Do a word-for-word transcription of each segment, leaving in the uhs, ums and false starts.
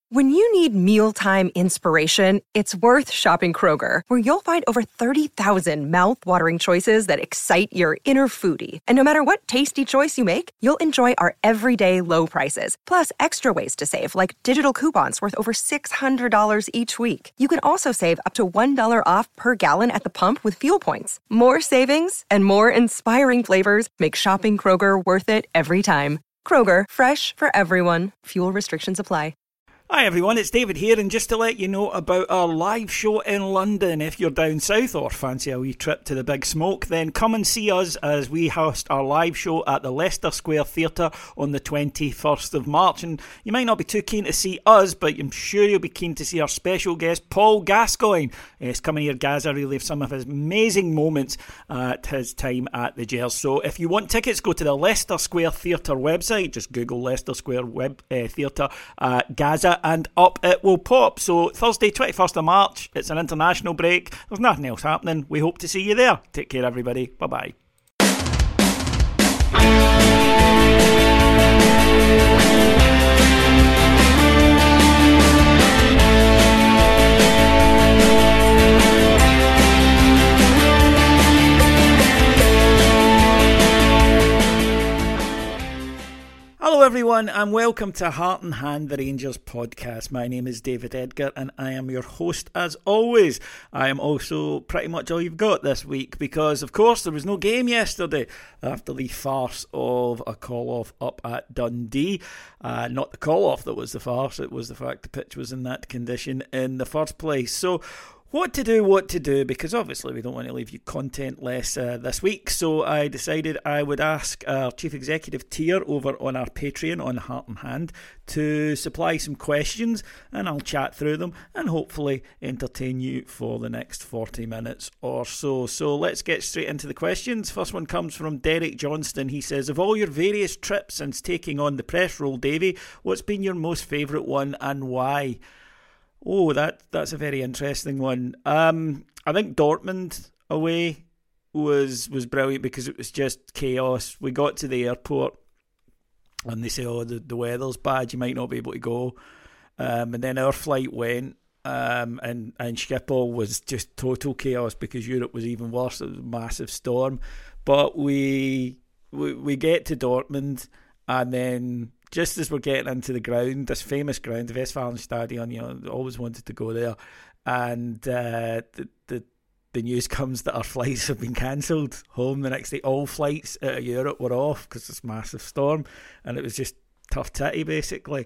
When you need mealtime inspiration, it's worth shopping Kroger, where you'll find over thirty thousand mouth-watering choices that excite your inner foodie. And no matter what tasty choice you make, you'll enjoy our everyday low prices, plus extra ways to save, like digital coupons worth over six hundred dollars each week. You can also save up to one dollar off per gallon at the pump with fuel points. More savings and more inspiring flavors make shopping Kroger worth it every time. Kroger, fresh for everyone. Fuel restrictions apply. Hi everyone, it's David here, and just to let you know about our live show in London. If you're down south or fancy a wee trip to the Big Smoke, then come and see us as we host our live show at the Leicester Square Theatre on the twenty-first of March. And you might not be too keen to see us, but I'm sure you'll be keen to see our special guest, Paul Gascoigne. He's coming here, Gaza, relive some of his amazing moments at his time at the Gers. So if you want tickets, go to the Leicester Square Theatre website. Just Google Leicester Square Web uh, Theatre uh, Gaza, and up it will pop. So Thursday, twenty-first of March, it's an international break. There's nothing else happening. We hope to see you there. Take care, everybody. Bye-bye. Hello everyone, and welcome to Heart and Hand, the Rangers podcast. My name is David Edgar, and I am your host as always. I am also pretty much all you've got this week, because of course there was no game yesterday after the farce of a call-off up at Dundee. Uh, not the call-off that was the farce, it was the fact the pitch was in that condition in the first place. So what to do, what to do, because obviously we don't want to leave you contentless uh, this week. So I decided I would ask our Chief Executive tier over on our Patreon on Heart and Hand to supply some questions, and I'll chat through them and hopefully entertain you for the next forty minutes or so. So let's get straight into the questions. First one comes from Derek Johnston. He says, of all your various trips since taking on the press role, Davey, what's been your most favourite one and why? Oh, that that's a very interesting one. Um, I think Dortmund away was was brilliant because it was just chaos. We got to the airport and they say, oh, the, the weather's bad, you might not be able to go. Um, and then our flight went um, and, and Schiphol was just total chaos because Europe was even worse. It was a massive storm. But we we, we get to Dortmund, and then just as we're getting into the ground, this famous ground, the Westfalenstadion, you know, always wanted to go there, and uh, the, the the news comes that our flights have been cancelled home the next day. All flights out of Europe were off because this massive storm, and it was just tough titty basically.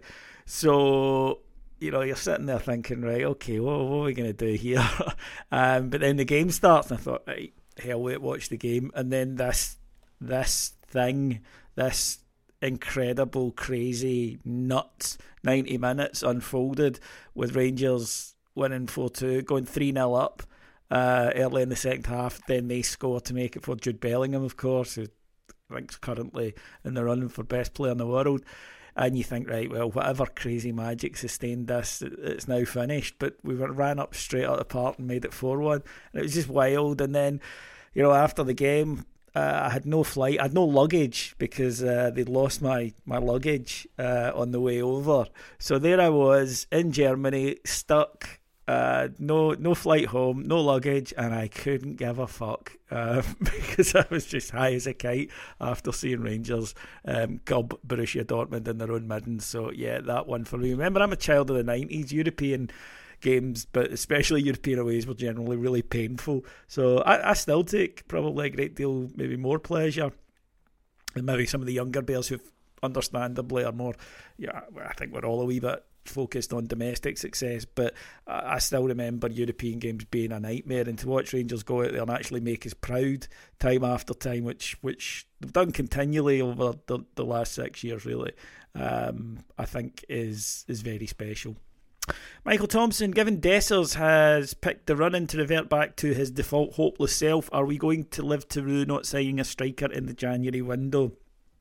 So, you know, you're sitting there thinking, right, okay, what, what are we going to do here? um, but then the game starts, and I thought, right, hell, wait, watch the game, and then this this thing, this incredible, crazy, nuts ninety minutes unfolded with Rangers winning four two, going three nil up uh, early in the second half. Then they score to make it for Jude Bellingham, of course, who I think's currently in the running for best player in the world. And you think, right, well, whatever crazy magic sustained this, it's now finished. But we were ran up straight out of the park and made it four one. And it was just wild. And then, you know, after the game, Uh, I had no flight, I had no luggage because uh, they'd lost my, my luggage uh, on the way over. So there I was in Germany, stuck, uh, no no flight home, no luggage, and I couldn't give a fuck uh, because I was just high as a kite after seeing Rangers um, gub Borussia Dortmund in their own midden. So yeah, that one for me. Remember, I'm a child of the nineties, European games, but especially European aways were generally really painful. So I, I still take probably a great deal, maybe more pleasure than maybe some of the younger bears who understandably are more, yeah, I think we're all a wee bit focused on domestic success, but I, I still remember European games being a nightmare, and to watch Rangers go out there and actually make us proud time after time, which which they've done continually over the, the last six years really, um, I think is is very special. Michael Thompson, given Dessers has picked the run-in to revert back to his default hopeless self, are we going to live to rue not signing a striker in the January window?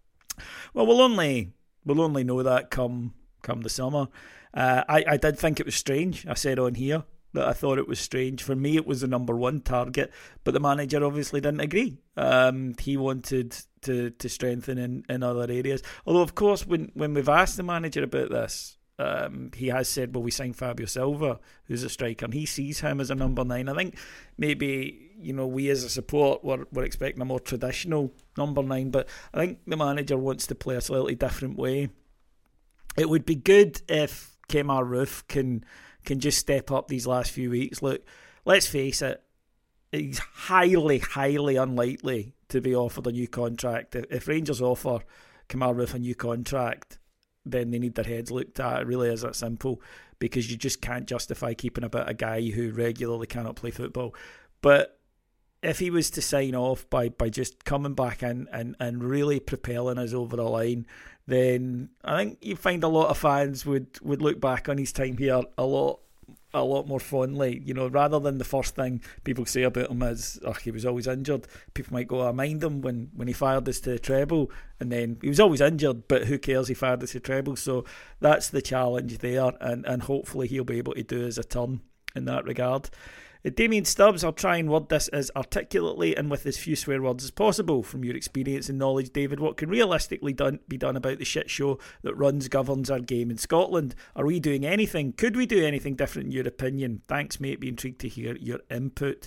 Well, we'll only we'll only know that come come the summer. Uh, I, I did think it was strange. I said on here that I thought it was strange. For me, it was the number one target, but the manager obviously didn't agree. Um, he wanted to, to strengthen in, in other areas. Although, of course, when, when we've asked the manager about this, Um, he has said, well, we signed Fabio Silva, who's a striker, and he sees him as a number nine. I think maybe, you know, we as a support were, were expecting a more traditional number nine, but I think the manager wants to play a slightly different way. It would be good if Kemar Roofe can can just step up these last few weeks. Look, let's face it, he's highly, highly unlikely to be offered a new contract. If Rangers offer Kemar Roofe a new contract, then they need their heads looked at. It really is that simple, because you just can't justify keeping about a guy who regularly cannot play football. But if he was to sign off by, by just coming back in and, and really propelling us over the line, then I think you find a lot of fans would, would look back on his time here a lot a lot more fondly. You know, rather than the first thing people say about him is, oh, he was always injured. People might go, I mind him when, when he fired us to the treble, and then he was always injured, but who cares, he fired us to the treble. So that's the challenge there, and, and hopefully he'll be able to do us a turn in that regard. Damien Stubbs, I'll try and word this as articulately and with as few swear words as possible. From your experience and knowledge, David, what can realistically done, be done about the shit show that runs, governs our game in Scotland? Are we doing anything? Could we do anything different in your opinion? Thanks, mate. Be intrigued to hear your input.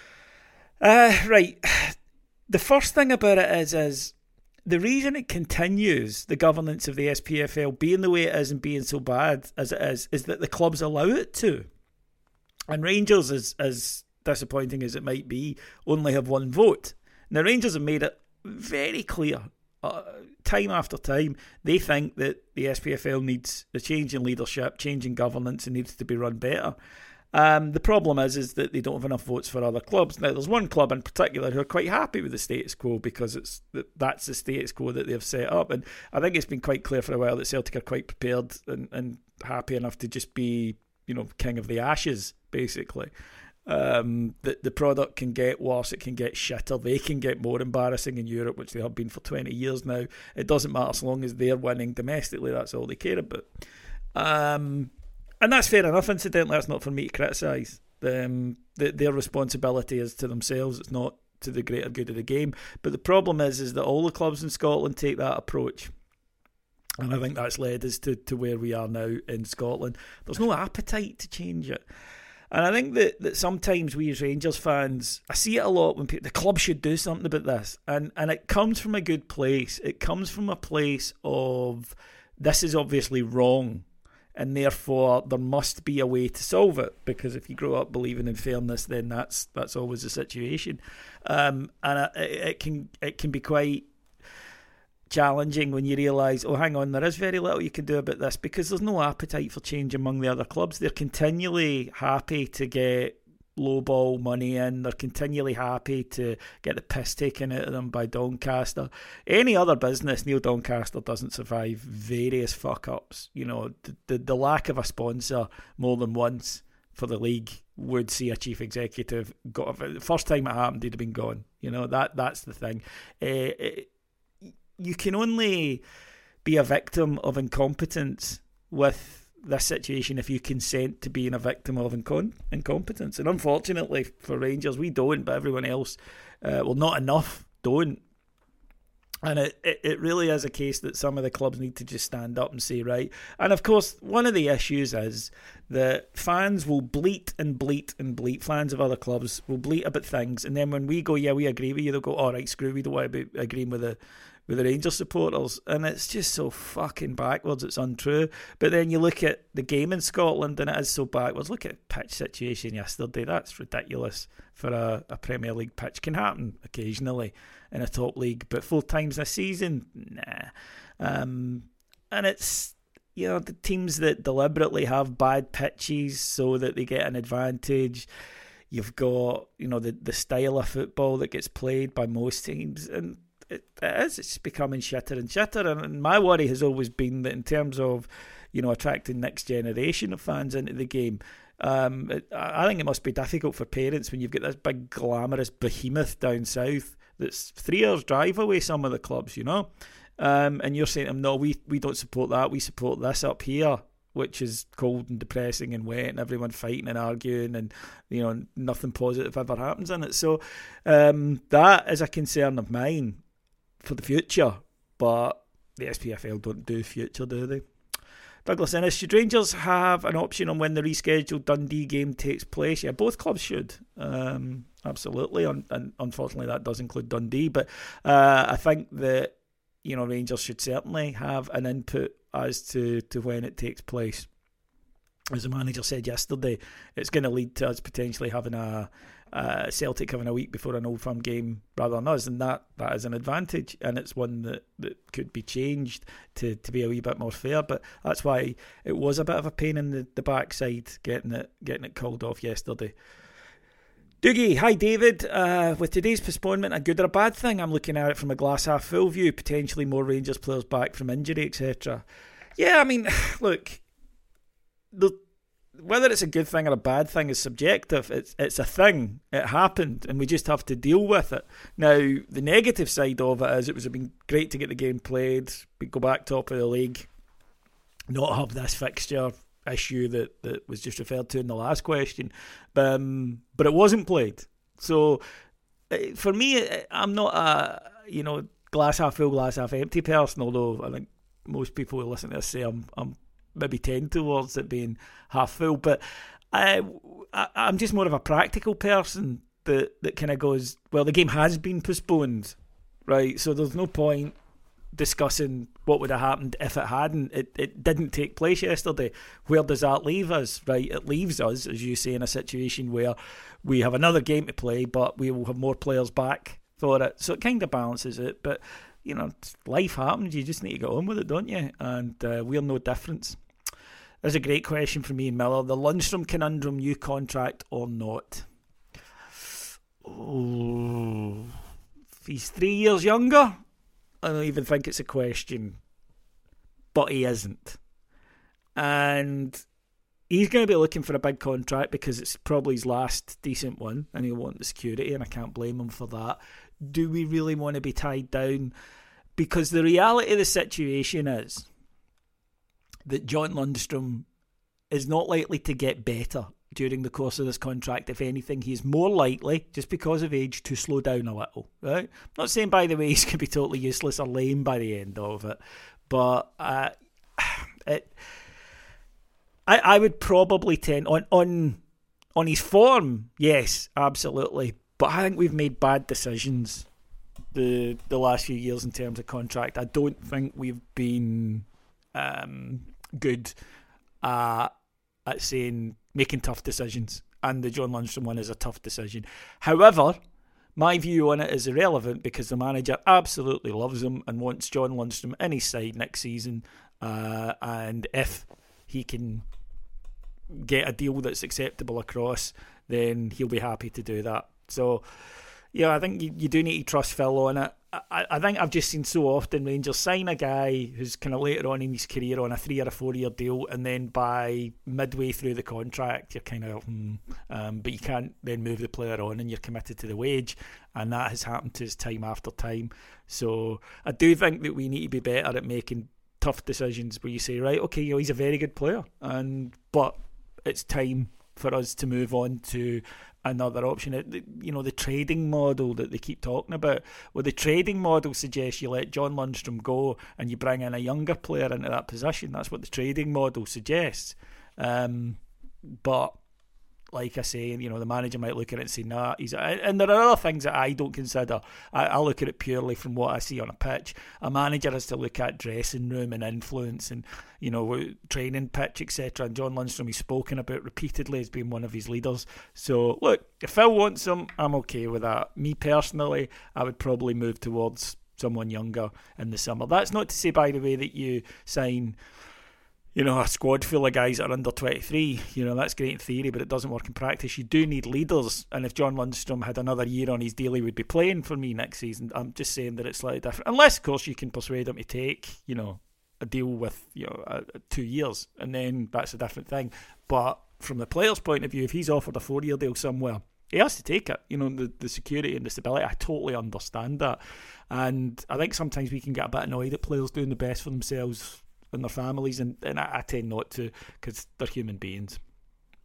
Uh, right. The first thing about it is, is the reason it continues, the governance of the S P F L being the way it is and being so bad as it is, is that the clubs allow it to. And Rangers, as, as disappointing as it might be, only have one vote. Now, Rangers have made it very clear, uh, time after time, they think that the S P F L needs a change in leadership, change in governance, and needs to be run better. Um, the problem is, is that they don't have enough votes for other clubs. Now, there's one club in particular who are quite happy with the status quo, because it's that's the status quo that they've set up. And I think it's been quite clear for a while that Celtic are quite prepared and, and happy enough to just be, you know, king of the ashes, basically. Um, the, the product can get worse, it can get shitter, they can get more embarrassing in Europe, which they have been for twenty years now. It doesn't matter so long as they're winning domestically, that's all they care about. Um, and that's fair enough, incidentally, that's not for me to criticise. Um, the, their responsibility is to themselves, it's not to the greater good of the game. But the problem is, is that all the clubs in Scotland take that approach. And I think that's led us to, to where we are now in Scotland. There's no appetite to change it. And I think that, that sometimes we as Rangers fans, I see it a lot when people, the club should do something about this. And, and it comes from a good place. It comes from a place of, this is obviously wrong, and therefore there must be a way to solve it. Because if you grow up believing in fairness, then that's that's always the situation. Um, and it, it can it can be quite challenging when you realise, oh, hang on, there is very little you can do about this, because there's no appetite for change among the other clubs. They're continually happy to get low ball money in. They're continually happy to get the piss taken out of them by Doncaster. Any other business, Neil Doncaster doesn't survive various fuck-ups. You know, the, the, the lack of a sponsor more than once for the league would see a chief executive go. The first time it happened, he'd have been gone. You know, that that's the thing. Uh, it, You can only be a victim of incompetence with this situation if you consent to being a victim of incon- incompetence. And unfortunately for Rangers, we don't, but everyone else, uh, well, not enough, don't. And it, it, it really is a case that some of the clubs need to just stand up and say, right. And of course, one of the issues is that fans will bleat and bleat and bleat. Fans of other clubs will bleat about things. And then when we go, yeah, we agree with you, they'll go, all right, screw, we don't want to be agreeing with the with the Rangers supporters. And it's just so fucking backwards, it's untrue. But then you look at the game in Scotland and it is so backwards. Look at pitch situation yesterday. That's ridiculous for a, a Premier League pitch. Can happen occasionally in a top league, but four times a season, nah. Um, and it's, you know, the teams that deliberately have bad pitches so that they get an advantage. You've got, you know, the, the style of football that gets played by most teams, and it, it is, it's becoming shitter and shitter. And my worry has always been that in terms of, you know, attracting next generation of fans into the game, um, it, I think it must be difficult for parents when you've got this big glamorous behemoth down south that's three hours drive away, some of the clubs, you know, um, and you're saying to them, no, we, we don't support that, we support this up here, which is cold and depressing and wet and everyone fighting and arguing and, you know, nothing positive ever happens in it. So um, that is a concern of mine for the future, but the S P F L don't do future, do they? Douglas Ennis, should Rangers have an option on when the rescheduled Dundee game takes place? Yeah, both clubs should. Um, absolutely. Un- and unfortunately, that does include Dundee. But uh, I think that, you know, Rangers should certainly have an input as to, to when it takes place. As the manager said yesterday, it's going to lead to us potentially having a uh, Celtic having a week before an Old Firm game rather than us, and that, that is an advantage, and it's one that, that could be changed to, to be a wee bit more fair. But that's why it was a bit of a pain in the, the backside getting it getting it called off yesterday. Doogie, hi David. Uh, with today's postponement, a good or a bad thing? I'm looking at it from a glass half full view. Potentially more Rangers players back from injury, et cetera. Yeah, I mean, look. The, whether it's a good thing or a bad thing is subjective. It's it's a thing. It happened, and we just have to deal with it. Now, the negative side of it is it would have been great to get the game played. We go back top of the league, not have this fixture issue that, that was just referred to in the last question. But, um, but it wasn't played. So, for me, I'm not a you know glass half full, glass half empty person. Although I think most people who listen to this say I'm I'm. maybe tend towards it being half full, but I, I, I'm just more of a practical person that, that kind of goes, well, the game has been postponed, right? So there's no point discussing what would have happened if it hadn't. It, it didn't take place yesterday. Where does that leave us, right? It leaves us, as you say, in a situation where we have another game to play, but we will have more players back for it. So it kind of balances it, but you know, life happens. You just need to get on with it, don't you? And uh, we're no difference. There's a great question from Ian Miller. The Lundstram conundrum, new contract or not? Oh, if he's three years younger, I don't even think it's a question. But he isn't. And he's going to be looking for a big contract because it's probably his last decent one, and he'll want the security, and I can't blame him for that. Do we really want to be tied down? Because the reality of the situation is that John Lundstram is not likely to get better during the course of this contract. If anything, he's more likely, just because of age, to slow down a little. Right? I'm not saying, by the way, he's going to be totally useless or lame by the end of it, but uh, it, I, I would probably tend on on on his form. Yes, absolutely. But I think we've made bad decisions the the last few years in terms of contract. I don't think we've been um, good uh, at saying making tough decisions, and the John Lundstram one is a tough decision. However, my view on it is irrelevant because the manager absolutely loves him and wants John Lundstram in his side next season, uh, and if he can get a deal that's acceptable across, then he'll be happy to do that. So, yeah, I think you, you do need to trust Phil on it. I, I think I've just seen so often Rangers sign a guy who's kind of later on in his career on a three or a four year deal, and then by midway through the contract, you're kind of, hmm, um, but you can't then move the player on and you're committed to the wage, and that has happened to us time after time. So I do think that we need to be better at making tough decisions where you say, right, okay, you know, he's a very good player, and but it's time for us to move on to another option. It, you know, the trading model that they keep talking about, well, the trading model suggests you let John Lundstram go and you bring in a younger player into that position. That's what the trading model suggests. Um, but like I say, you know, the manager might look at it and say, nah, he's... And there are other things that I don't consider. I, I look at it purely from what I see on a pitch. A manager has to look at dressing room and influence and, you know, training pitch, et cetera. And John Lundstram, he's spoken about repeatedly as being one of his leaders. So, look, if Phil wants him, I'm okay with that. Me personally, I would probably move towards someone younger in the summer. That's not to say, by the way, that you sign... you know, a squad full of guys that are under twenty-three, you know, that's great in theory, but it doesn't work in practice. You do need leaders, and if John Lundstram had another year on his deal, he would be playing for me next season. I'm just saying that it's slightly different. Unless, of course, you can persuade him to take, you know, a deal with, you know, a, a two years, and then that's a different thing. But from the player's point of view, if he's offered a four-year deal somewhere, he has to take it. You know, the, the security and the stability, I totally understand that. And I think sometimes we can get a bit annoyed at players doing the best for themselves and their families, and, and I, I tend not to, because they're human beings.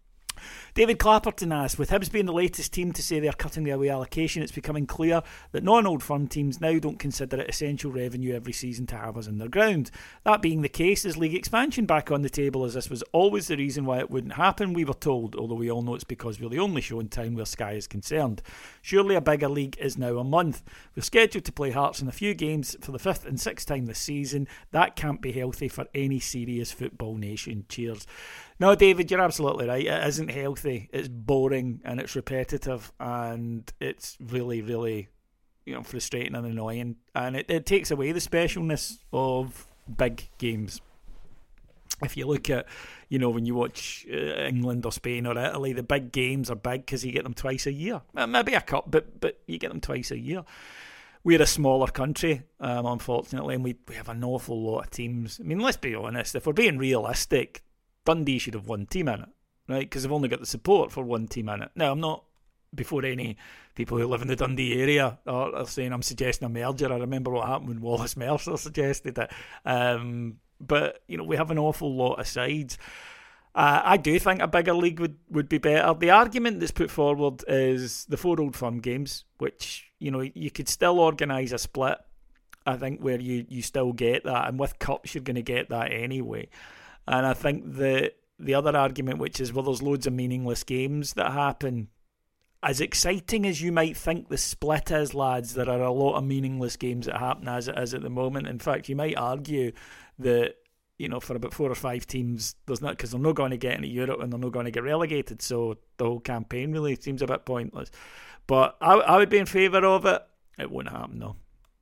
David Clapperton asks, with Hibs being the latest team to say they're cutting the away allocation, it's becoming clear that non-Old Firm teams now don't consider it essential revenue every season to have us in their ground. That being the case, is league expansion back on the table, as this was always the reason why it wouldn't happen, we were told, although we all know it's because we're the only show in town where Sky is concerned. Surely a bigger league is now a month. We're scheduled to play Hearts in a few games for the fifth and sixth time this season. That can't be healthy for any serious football nation. Cheers. No, David, you're absolutely right. It isn't healthy. It's boring and it's repetitive and it's really, really, you know, frustrating and annoying. And it, it takes away the specialness of big games. If you look at, you know, when you watch uh, England or Spain or Italy, the big games are big because you get them twice a year. Maybe a cup, but but you get them twice a year. We're a smaller country, um, unfortunately, and we, we have an awful lot of teams. I mean, let's be honest, if we're being realistic, Dundee should have one team in it, right? Because they've only got the support for one team in it. Now, I'm not, before any people who live in the Dundee area are, are saying I'm suggesting a merger. I remember what happened when Wallace Mercer suggested it. Um, but, you know, we have an awful lot of sides. Uh, I do think a bigger league would, would be better. The argument that's put forward is the four Old Firm games, which, you know, you could still organise a split, I think, where you, you still get that. And with cups, you're going to get that anyway. And I think the the other argument, which is, well, there's loads of meaningless games that happen. As exciting as you might think the split is, lads, there are a lot of meaningless games that happen as it is at the moment. In fact, you might argue that, you know, for about four or five teams, there's not, because they're not going to get into Europe and they're not going to get relegated. So the whole campaign really seems a bit pointless. But I, I would be in favour of it. It won't happen, though.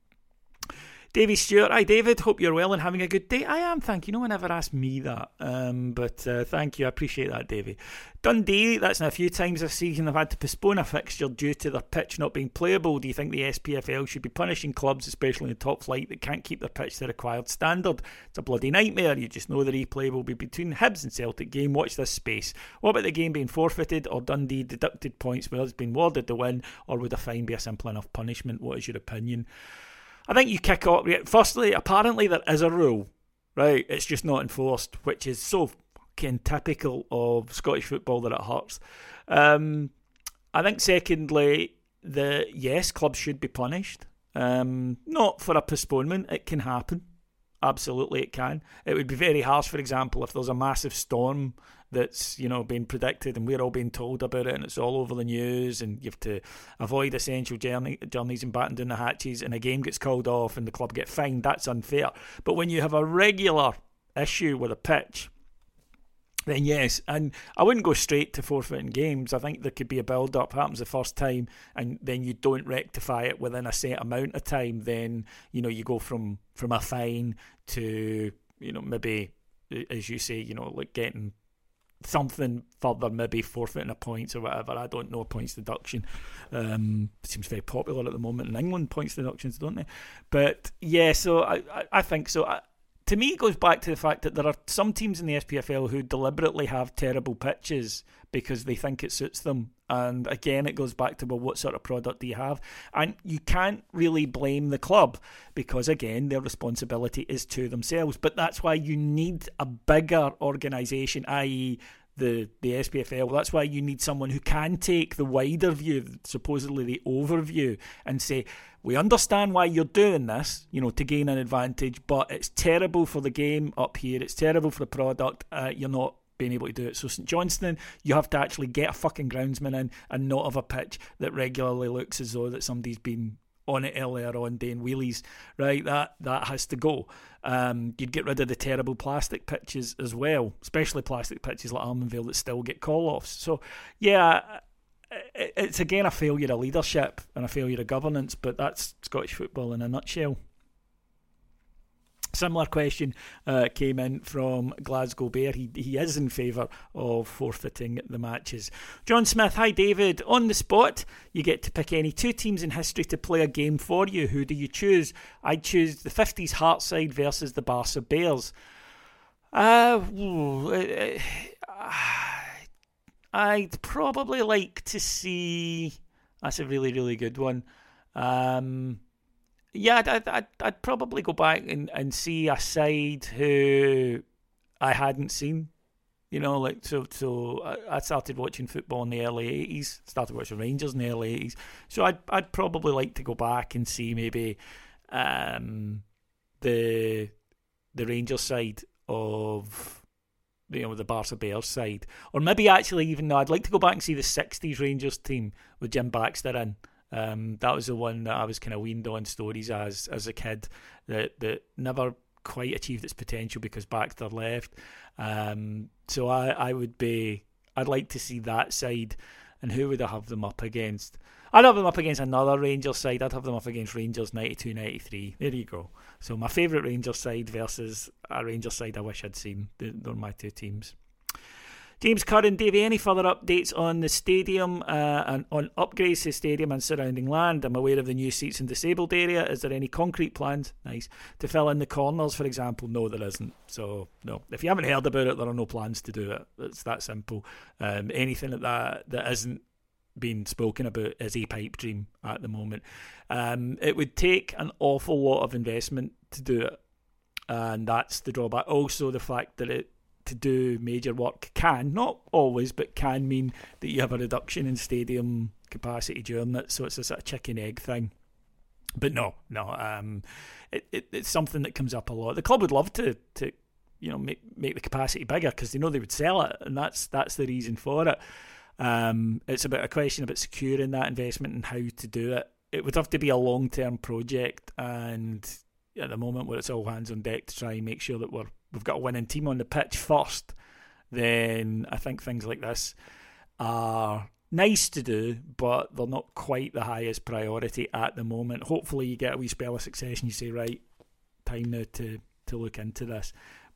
Davey Stewart, hi David, hope you're well and having a good day. I am, thank you. No one ever asked me that, um, but uh, thank you, I appreciate that, Davey. Dundee, that's now a few times this season they've had to postpone a fixture due to their pitch not being playable. Do you think the S P F L should be punishing clubs, especially in the top flight, that can't keep their pitch to the required standard? It's a bloody nightmare. You just know the replay will be between Hibs and Celtic game. Watch this space. What about the game being forfeited or Dundee deducted points where it's been warded the win, or would a fine be a simple enough punishment? What is your opinion? I think you kick off. Firstly, apparently there is a rule, right? It's just not enforced, which is so fucking typical of Scottish football that it hurts. Um, I think secondly, the yes, clubs should be punished. Um, not for a postponement. It can happen. Absolutely, it can. It would be very harsh, for example, if there's a massive storm that's, you know, being predicted and we're all being told about it and it's all over the news and you have to avoid essential journey, journeys and batten down the hatches and a game gets called off and the club get fined. That's unfair. But when you have a regular issue with a pitch, then yes, and I wouldn't go straight to forfeiting games. I think there could be a build-up, happens the first time, and then you don't rectify it within a set amount of time. Then, you know, you go from, from a fine to, you know, maybe, as you say, you know, like getting something further, maybe forfeiting a points or whatever. I don't know, points deduction. Um, it seems very popular at the moment in England, points deductions, don't they? But yeah, so I, I, I think so. I, To me, it goes back to the fact that there are some teams in the S P F L who deliberately have terrible pitches because they think it suits them. And again, it goes back to, well, what sort of product do you have? And you can't really blame the club because, again, their responsibility is to themselves. But that's why you need a bigger organisation, that is the, the S P F L. That's why you need someone who can take the wider view, supposedly the overview, and say, we understand why you're doing this, you know, to gain an advantage, but it's terrible for the game up here. It's terrible for the product. Uh, you're not being able to do it. So St Johnstone, you have to actually get a fucking groundsman in and not have a pitch that regularly looks as though that somebody's been on it earlier on doing wheelies, right? That that has to go. Um, you'd get rid of the terrible plastic pitches as well, especially plastic pitches like Almonvale that still get call-offs. So, yeah, it's again a failure of leadership and a failure of governance, but that's Scottish football in a nutshell. Similar question uh, came in from Glasgow Bear. He he is in favour of forfeiting the matches. John Smith, hi David. On the spot, you get to pick any two teams in history to play a game for you. Who do you choose? I'd choose the fifties Hearts side versus the Barca Bears. Uh, I'd probably like to see... That's a really, really good one. Um... Yeah, I'd, I'd, I'd probably go back and, and see a side who I hadn't seen. You know, like so. So I, I started watching football in the early eighties. Started watching Rangers in the early eighties. So I'd I'd probably like to go back and see maybe um, the the Rangers side of, you know, the Barca Bears side, or maybe actually even though I'd like to go back and see the sixties Rangers team with Jim Baxter in. Um, that was the one that I was kind of weaned on stories as as a kid that that never quite achieved its potential because Baxter left. Um, so I, I would be, I'd like to see that side. And who would I have them up against? I'd have them up against another Rangers side. I'd have them up against Rangers ninety-two ninety-three. There you go. So my favourite Rangers side versus a Rangers side I wish I'd seen. They're my two teams. James Curran, Davey, any further updates on the stadium uh, and on upgrades to the stadium and surrounding land? I'm aware of the new seats in disabled area. Is there any concrete plans, nice, to fill in the corners, for example? No, there isn't. So, no. If you haven't heard about it, there are no plans to do it. It's that simple. Um, anything like that that isn't being spoken about is a pipe dream at the moment. Um, it would take an awful lot of investment to do it. And that's the drawback. Also, the fact that it to do major work can, not always, but can mean that you have a reduction in stadium capacity during it. So it's a sort of chicken egg thing. But no, no, um, it, it it's something that comes up a lot. The club would love to to you know make make the capacity bigger because they know they would sell it, and that's that's the reason for it. Um, it's about a question about securing that investment and how to do it. It would have to be a long term project, and at the moment where it's all hands on deck to try and make sure that we're we've got a winning team on the pitch first, then I think things like this are nice to do, but they're not quite the highest priority at the moment. Hopefully you get a wee spell of success and you say, right, time now to, to look into this.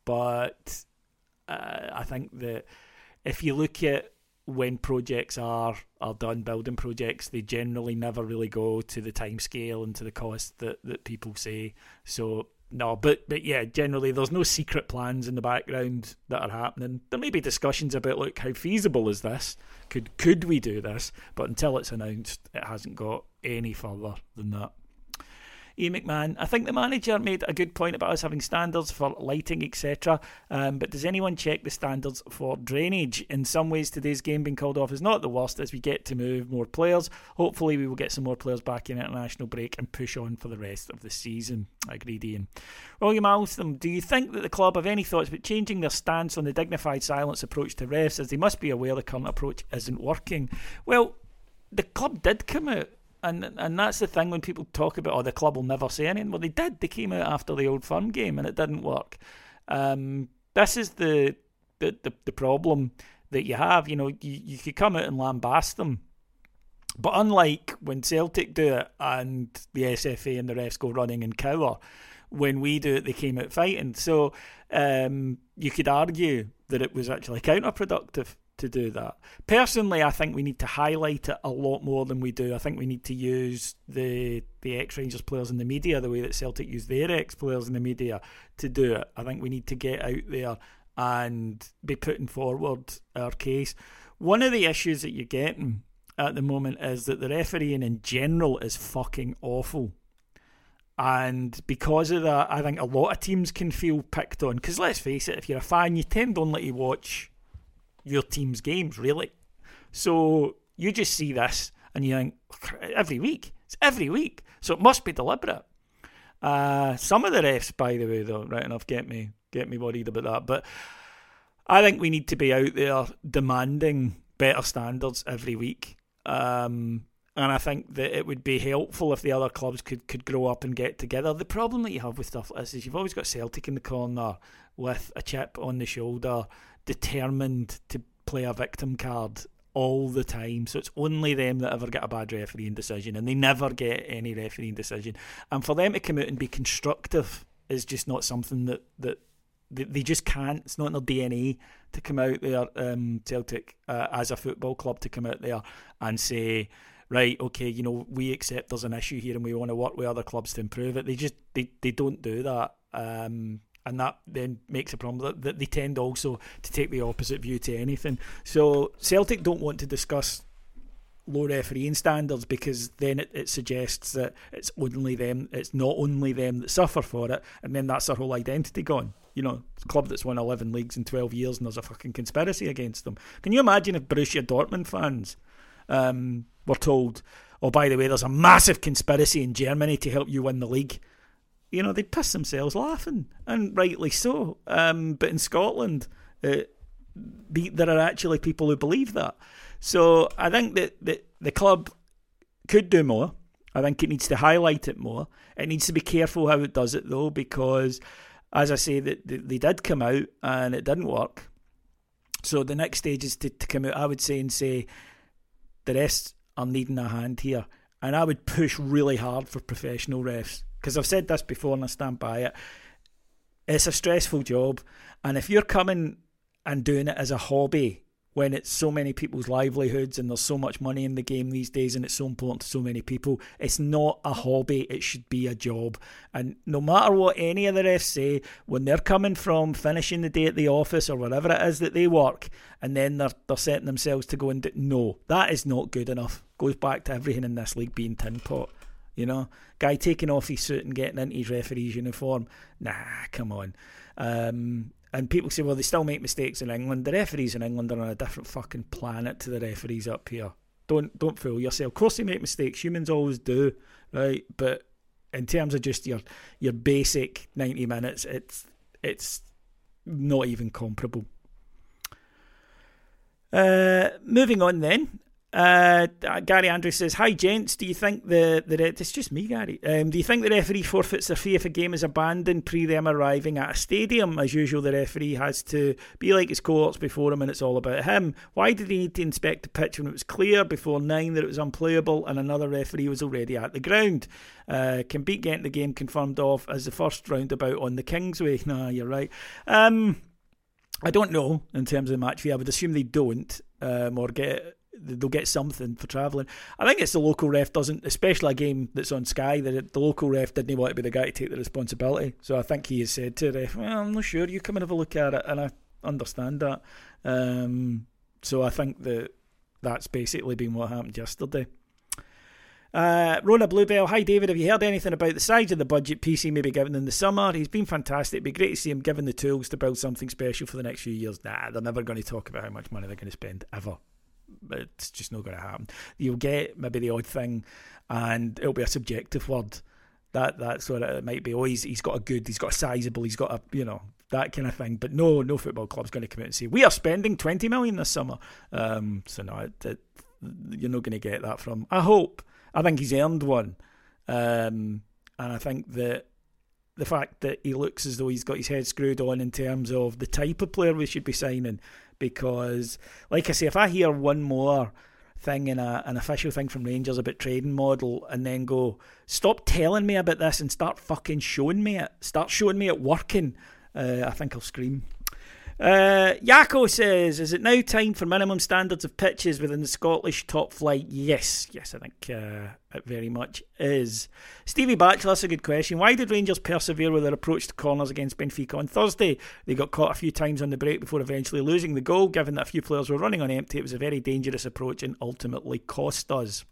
But uh, I think that if you look at when projects are, are done, building projects, they generally never really go to the time scale and to the cost that, that people say. So No, but but yeah, generally there's no secret plans in the background that are happening. There may be discussions about, look, how feasible is this? Could could we do this? But until it's announced, it hasn't got any further than that. Ian McMahon, I think the manager made a good point about us having standards for lighting, et cetera. Um, but does anyone check the standards for drainage? In some ways, today's game being called off is not the worst as we get to move more players. Hopefully, we will get some more players back in international break and push on for the rest of the season. I agree, Ian. William Alston, do you think that the club have any thoughts about changing their stance on the dignified silence approach to refs, as they must be aware the current approach isn't working? Well, the club did come out. And and that's the thing when people talk about, oh, the club will never say anything. Well, they did. They came out after the Old Firm game and it didn't work. Um, this is the, the, the, the problem that you have. You know, you, you could come out and lambast them. But unlike when Celtic do it and the S F A and the refs go running and cower, when we do it, they came out fighting. So um, you could argue that it was actually counterproductive to do that. Personally, I think we need to highlight it a lot more than we do. I think we need to use the the ex-Rangers players in the media the way that Celtic use their ex-players in the media to do it. I think we need to get out there and be putting forward our case. One of the issues that you're getting at the moment is that the refereeing in general is fucking awful. And because of that, I think a lot of teams can feel picked on. Because let's face it, if you're a fan, you tend only to watch your team's games, really. So you just see this and you think, every week. It's every week. So it must be deliberate. Uh, some of the refs, by the way, though, right enough, get me get me worried about that. But I think we need to be out there demanding better standards every week. Um, and I think that it would be helpful if the other clubs could, could grow up and get together. The problem that you have with stuff like this is you've always got Celtic in the corner with a chip on the shoulder, determined to play a victim card all the time. So it's only them that ever get a bad refereeing decision, and they never get any refereeing decision. And for them to come out and be constructive is just not something that, that they, they just can't. It's not in their D N A to come out there, um, Celtic, uh, as a football club, to come out there and say, right, okay, you know, we accept there's an issue here and we want to work with other clubs to improve it. They just, they, they don't do that. Um, And that then makes a problem that they tend also to take the opposite view to anything. So Celtic don't want to discuss low refereeing standards, because then it, it suggests that it's only them, it's not only them that suffer for it, and then that's their whole identity gone. You know, it's a club that's won eleven leagues in twelve years and there's a fucking conspiracy against them. Can you imagine if Borussia Dortmund fans um, were told, oh, by the way, there's a massive conspiracy in Germany to help you win the league? You know, they'd piss themselves laughing, and rightly so. Um, but in Scotland, uh, the, there are actually people who believe that. So I think that, that the club could do more. I think it needs to highlight it more. It needs to be careful how it does it, though, because, as I say, that they did come out and it didn't work. So the next stage is to, to come out, I would say, and say the rest are needing a hand here. And I would push really hard for professional refs, because I've said this before and I stand by it. It's a stressful job, and if you're coming and doing it as a hobby when it's so many people's livelihoods and there's so much money in the game these days and it's so important to so many people, it's not a hobby, it should be a job. And no matter what any of the refs say, when they're coming from finishing the day at the office or wherever it is that they work, and then they're, they're setting themselves to go and do, no, that is not good enough. Goes back to everything in this league being tin pot. You know, guy taking off his suit and getting into his referee's uniform, nah, come on. Um, and people say, well, they still make mistakes in England. The referees in England are on a different fucking planet to the referees up here. Don't don't fool yourself. Of course they make mistakes. Humans always do, right? But in terms of just your your basic ninety minutes, it's it's not even comparable. Uh, moving on then. Uh, Gary Andrews says, hi gents, do you think the, the it's just me Gary um, do you think the referee forfeits their fee if a game is abandoned pre them arriving at a stadium? As usual, the referee has to be like his cohorts before him and it's all about him. Why did he need to inspect the pitch when it was clear before nine that it was unplayable and another referee was already at the ground? Uh, can Beat getting the game confirmed off as the first roundabout on the Kingsway? Nah, you're right. um, I don't know in terms of the match fee. I would assume they don't, um, or get they'll get something for travelling. I think it's the local ref doesn't, especially a game that's on Sky, that the local ref didn't want to be the guy to take the responsibility. So I think he has said to the ref, well, I'm not sure, you come and have a look at it, and I understand that. Um, so I think that that's basically been what happened yesterday. Uh, Rona Bluebell, hi David, have you heard anything about the size of the budget P C may be given in the summer? He's been fantastic, it'd be great to see him given the tools to build something special for the next few years. Nah, they're never going to talk about how much money they're going to spend, ever. It's just not going to happen. You'll get maybe the odd thing and it'll be a subjective word. That that's what it might be. Oh, he's, he's got a good, he's got a sizable, he's got a, you know, that kind of thing. But no, no football club's going to come out and say, we are spending twenty million this summer. Um, so no, it, it, you're not going to get that from, I hope. I think he's earned one. Um, and I think that the fact that he looks as though he's got his head screwed on in terms of the type of player we should be signing, because, like I say, if I hear one more thing in a, an official thing from Rangers about trading model and then go, stop telling me about this and start fucking showing me it, start showing me it working, uh, I think I'll scream. Uh, Yako says, is it now time for minimum standards of pitches within the Scottish top flight? Yes, yes, I think uh, it very much is. Stevie Batchelor, that's a good question. Why did Rangers persevere with their approach to corners against Benfica on Thursday? They got caught a few times on the break before eventually losing the goal. Given that a few players were running on empty, it was a very dangerous approach and ultimately cost us.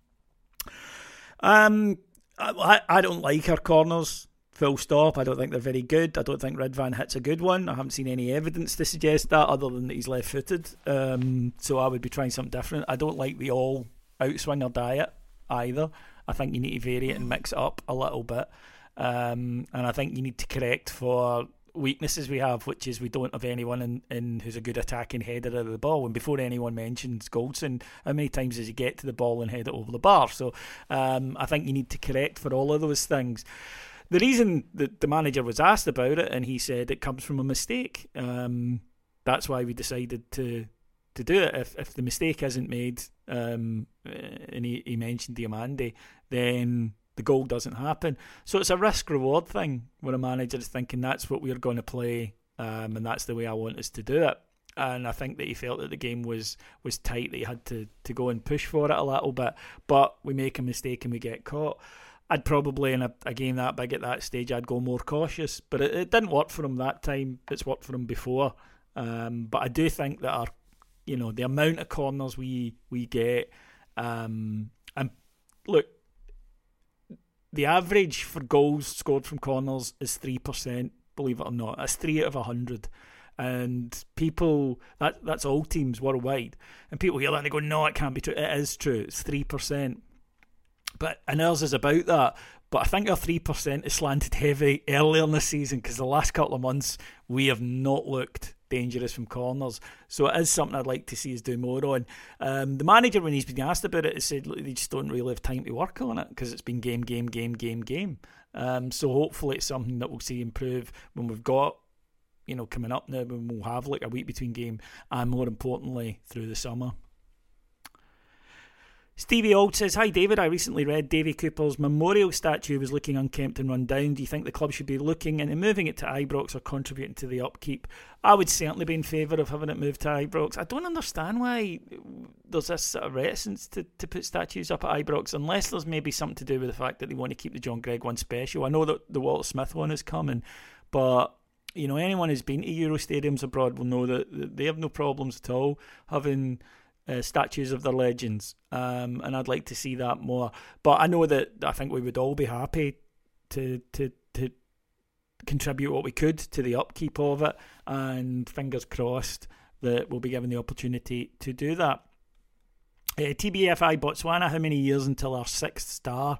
Um, I, I don't like our corners. Full stop. I don't think they're very good. I don't think Ridvan hits a good one. I haven't seen any evidence to suggest that other than that he's left-footed. Um, so I would be trying something different. I don't like the all outswinger diet either. I think you need to vary it and mix it up a little bit. Um, and I think you need to correct for weaknesses we have, which is we don't have anyone in, in who's a good attacking header of the ball. And before anyone mentions Goldson, how many times does he get to the ball and head it over the bar? So um, I think you need to correct for all of those things. The reason that the manager was asked about it, and he said it comes from a mistake. Um, that's why we decided to to do it. If if the mistake isn't made, um, and he, he mentioned Diomande, then the goal doesn't happen. So it's a risk-reward thing where a manager is thinking that's what we're going to play, um, and that's the way I want us to do it. And I think that he felt that the game was, was tight, that he had to, to go and push for it a little bit. But we make a mistake and we get caught. I'd probably, in a, a game that big at that stage, I'd go more cautious. But it, it didn't work for him that time. It's worked for him before. Um, but I do think that our, you know, the amount of corners we we get Um, and look, the average for goals scored from corners is three percent, believe it or not. That's three out of one hundred. And people, that that's all teams worldwide. And people hear that and they go, no, it can't be true. It is true. It's three percent. But, and ours is about that. But I think our three percent is slanted heavy earlier in the season because the last couple of months we have not looked dangerous from corners. So it is something I'd like to see us do more on. Um, the manager, when he's been asked about it, has said, look, they just don't really have time to work on it because it's been game, game, game, game, game. Um, so hopefully it's something that we'll see improve when we've got, you know, coming up now, when we'll have like a week between game and more importantly through the summer. Stevie Auld says, hi David, I recently read Davy Cooper's memorial statue was looking unkempt and run down. Do you think the club should be looking into moving it to Ibrox or contributing to the upkeep? I would certainly be in favour of having it moved to Ibrox. I don't understand why there's this sort of reticence to, to put statues up at Ibrox, unless there's maybe something to do with the fact that they want to keep the John Gregg one special. I know that the Walter Smith one is coming, but you know, anyone who's been to Euro stadiums abroad will know that they have no problems at all having Uh, statues of their legends, um, and I'd like to see that more. But I know that I think we would all be happy to to to contribute what we could to the upkeep of it, and fingers crossed that we'll be given the opportunity to do that. Uh, T B F I Botswana, how many years until our sixth star?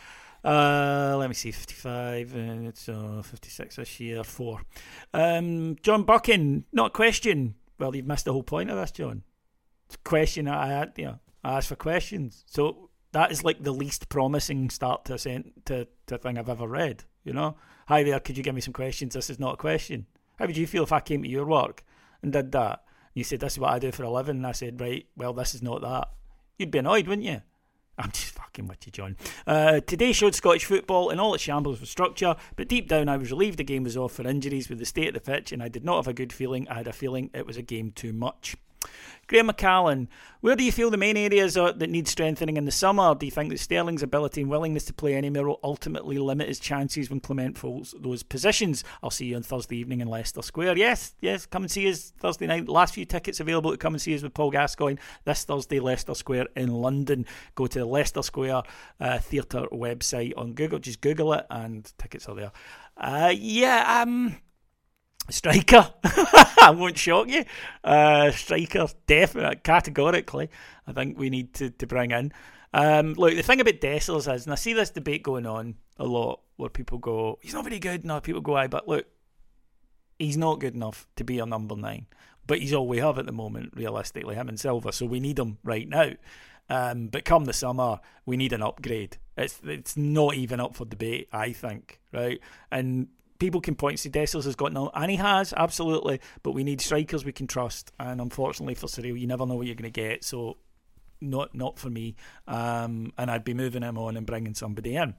Uh, let me see, fifty-five, and it's uh, fifty-six this year, four. Um, John Buchan, not a question. Well, you've missed the whole point of this, John. It's a question I had, you know, I asked for questions. So that is like the least promising start to a, sent, to, to a thing I've ever read, you know? Hi there, could you give me some questions? This is not a question. How would you feel if I came to your work and did that? You said, this is what I do for a living. And I said, right, well, this is not that. You'd be annoyed, wouldn't you? I'm just fucking with you, John. Uh, today showed Scottish football in all its shambles with structure, but deep down I was relieved the game was off for injuries with the state of the pitch, and I did not have a good feeling. I had a feeling it was a game too much. Graham McCallan, where do you feel the main areas are that need strengthening in the summer? Do you think that Sterling's ability and willingness to play anywhere will ultimately limit his chances when Clement fills those positions? I'll see you on Thursday evening in Leicester Square. Yes, yes, come and see us Thursday night. Last few tickets available to come and see us with Paul Gascoigne this Thursday, Leicester Square in London. Go to the Leicester Square uh, Theatre website on Google. Just Google it and tickets are there. Uh, yeah, um... Striker. I won't shock you. Uh, striker, definitely, categorically, I think we need to, to bring in. Um, look, the thing about Dessers is, and I see this debate going on a lot, where people go, he's not very good, and other people go, aye, but look, he's not good enough to be a number nine. But he's all we have at the moment, realistically, him and Silva, so we need him right now. Um, but come the summer, we need an upgrade. It's it's not even up for debate, I think, right? And people can point to Dessers has got no, and he has, absolutely, but we need strikers we can trust, and unfortunately for Surreal, you never know what you're going to get, so not not for me, um, and I'd be moving him on and bringing somebody in.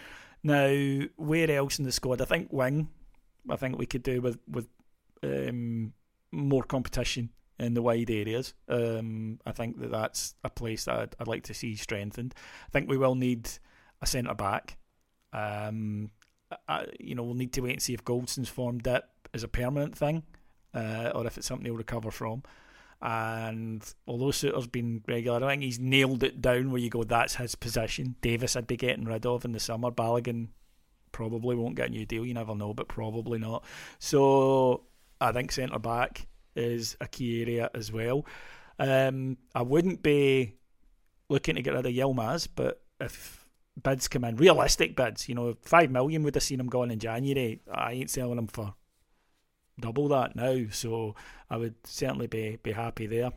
Now, where else in the squad? I think wing, I think we could do with, with um, more competition in the wide areas. Um, I think that that's a place that I'd, I'd like to see strengthened. I think we will need a centre-back. Um I, you know, we'll need to wait and see if Goldson's form dip is a permanent thing, uh, or if it's something he'll recover from. And although Suter's been regular, I think he's nailed it down where you go, that's his position. Davis I'd be getting rid of in the summer. Balogun probably won't get a new deal, you never know, but probably not. So I think centre back is a key area as well. Um, I wouldn't be looking to get rid of Yilmaz, but if bids come in, realistic bids, you know, five million would have seen him gone in January. I ain't selling him for double that now, so I would certainly be be happy there.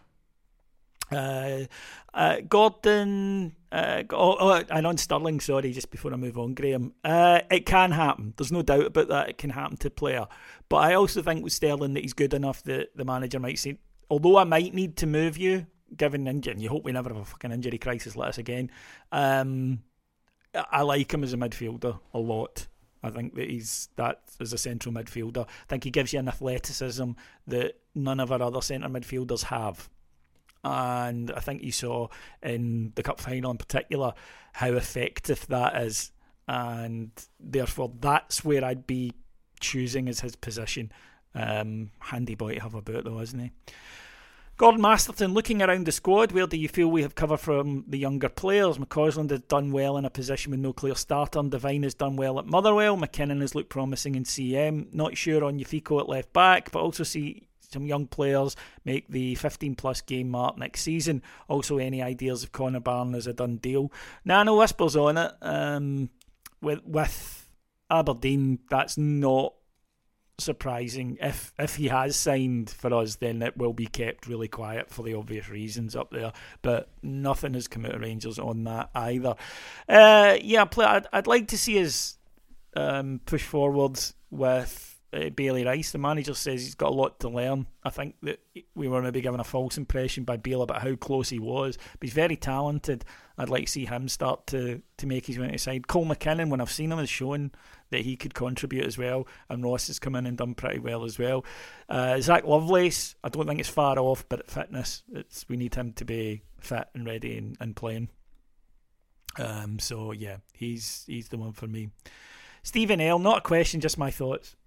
Uh, uh, Gordon, uh, oh, oh, and on Sterling, sorry, just before I move on, Graham, uh, it can happen. There's no doubt about that. It can happen to a player, but I also think with Sterling that he's good enough that the manager might say, although I might need to move you, given injury, and you hope we never have a fucking injury crisis like this again. Um, I like him as a midfielder a lot. I think that he's that as a central midfielder. I think he gives you an athleticism that none of our other centre midfielders have. And I think you saw in the cup final in particular how effective that is. And therefore that's where I'd be choosing as his position. Um, handy boy to have about though, isn't he? Gordon Masterton, looking around the squad, where do you feel we have cover from the younger players? McCausland has done well in a position with no clear starter. Devine has done well at Motherwell. McKinnon has looked promising in C M. Not sure on Yufiko at left back, but also see some young players make the fifteen plus game mark next season. Also, any ideas of Connor Barron as a done deal? Nano whispers on it. Um, with, with Aberdeen, that's not surprising. If if he has signed for us, then it will be kept really quiet for the obvious reasons up there, but nothing has come out of Rangers on that either. Uh, yeah, play, I'd, I'd like to see us um, push forward with uh, Bailey Rice. The manager says he's got a lot to learn. I think that we were maybe given a false impression by Bale about how close he was, but he's very talented. I'd like to see him start to, to make his way inside. Cole McKinnon, when I've seen him, has shown that he could contribute as well, and Ross has come in and done pretty well as well. Uh, Zach Lovelace, I don't think it's far off, but at fitness, it's we need him to be fit and ready and, and playing. Um, so yeah, he's he's the one for me. Stephen L, not a question, just my thoughts.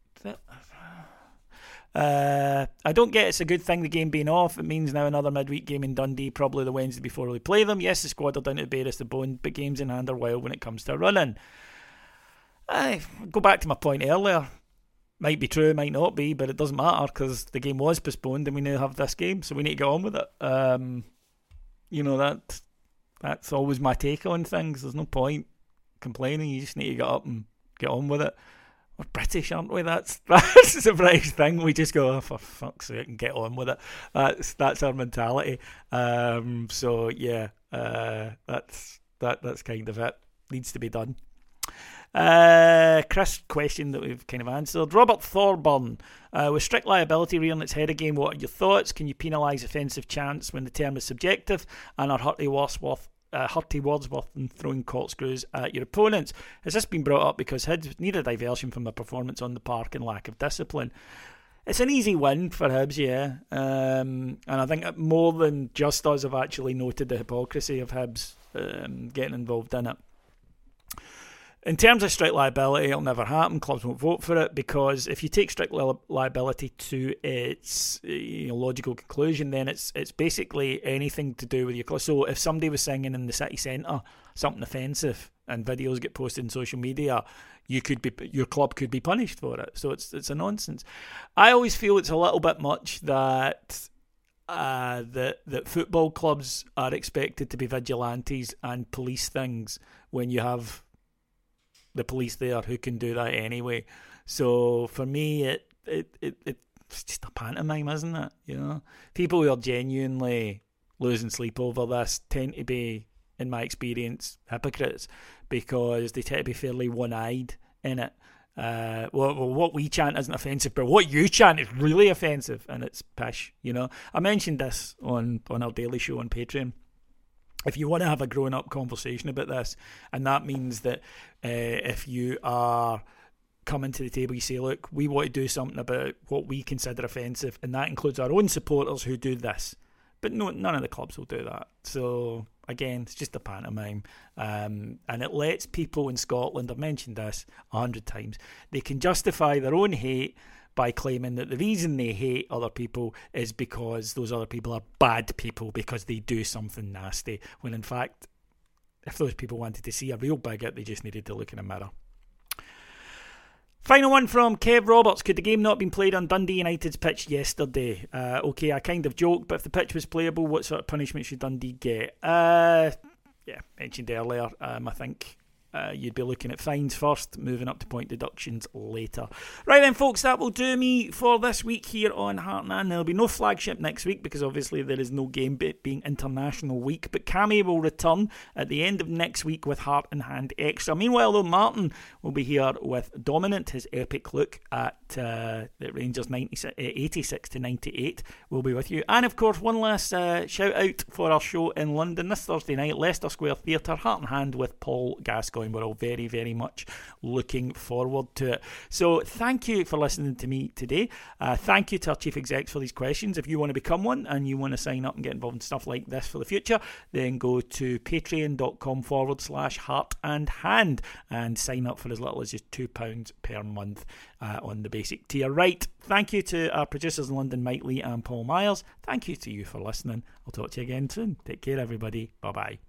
Uh, I don't get it's a good thing the game being off. It means now another midweek game in Dundee, probably the Wednesday before we play them. Yes, the squad are down to bare us the bone, but games in hand are wild when it comes to running. I go back to my point earlier. Might be true, might not be, but it doesn't matter because the game was postponed and we now have this game, so we need to get on with it. Um, you know, that that's always my take on things. There's no point complaining. You just need to get up and get on with it. We're British, aren't we? That's that's the British thing. We just go, oh, for fuck's sake, and get on with it. That's that's our mentality. Um, so yeah, uh, that's that that's kind of it. Needs to be done. Uh, Chris, question that we've kind of answered. Robert Thorburn, uh, with strict liability rearing its head again, what are your thoughts? Can you penalise offensive chants when the term is subjective? And are Hurty Wordsworth Uh, Hurty Wordsworth and throwing corkscrews at your opponents? Has this been brought up because Hibs need a diversion from their performance on the park and lack of discipline? It's an easy win for Hibs, yeah. Um, and I think more than just us have actually noted the hypocrisy of Hibs um, getting involved in it. In terms of strict liability, it'll never happen. Clubs won't vote for it because if you take strict li- liability to its you know, logical conclusion, then it's it's basically anything to do with your club. So if somebody was singing in the city centre something offensive and videos get posted on social media, you could be your club could be punished for it. So it's it's a nonsense. I always feel it's a little bit much that uh, that that football clubs are expected to be vigilantes and police things when you have the police there who can do that anyway. So for me, it, it, it it's just a pantomime, isn't it? You know, people who are genuinely losing sleep over this tend to be, in my experience, hypocrites because they tend to be fairly one-eyed in it. Uh, well, well, what we chant isn't offensive, but what you chant is really offensive, and it's pish. You know, I mentioned this on on our daily show on Patreon. If you want to have a grown-up conversation about this, and that means that uh, if you are coming to the table, you say, look, we want to do something about what we consider offensive, and that includes our own supporters who do this. But no, none of the clubs will do that. So, again, it's just a pantomime. Um, and it lets people in Scotland, I've mentioned this a hundred times, they can justify their own hate by claiming that the reason they hate other people is because those other people are bad people because they do something nasty, when in fact, if those people wanted to see a real bigot, they just needed to look in a mirror. Final one from Kev Roberts. Could the game not have been played on Dundee United's pitch yesterday? Uh, okay, I kind of joked, but if the pitch was playable, what sort of punishment should Dundee get? Uh, yeah, mentioned earlier, um, I think Uh, you'd be looking at fines first, moving up to point deductions later. Right then, folks, that will do me for this week here on Heart and Hand. There'll be no flagship next week because obviously there is no game, bit being International Week. But Cammy will return at the end of next week with Heart and Hand Extra. Meanwhile, though, Martin will be here with Dominant, his epic look at uh, the Rangers eighty-six to ninety-eight. We'll be with you. And of course, one last uh, shout out for our show in London this Thursday night, Leicester Square Theatre, Heart and Hand with Paul Gascoigne. going. We're all very, very much looking forward to it. So thank you for listening to me today. Uh, thank you to our chief execs for these questions. If you want to become one and you want to sign up and get involved in stuff like this for the future, then go to patreon.com forward slash heart and hand and sign up for as little as just two pounds per month uh, on the basic tier. Right, thank you to our producers in London, Mike Lee and Paul Myers. Thank you to you for listening. I'll talk to you again soon. Take care, everybody. Bye-bye.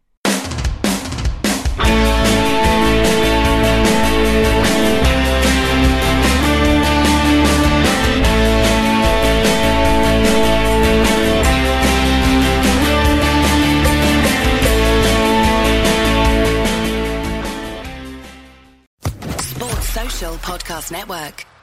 Sports Social Podcast Network.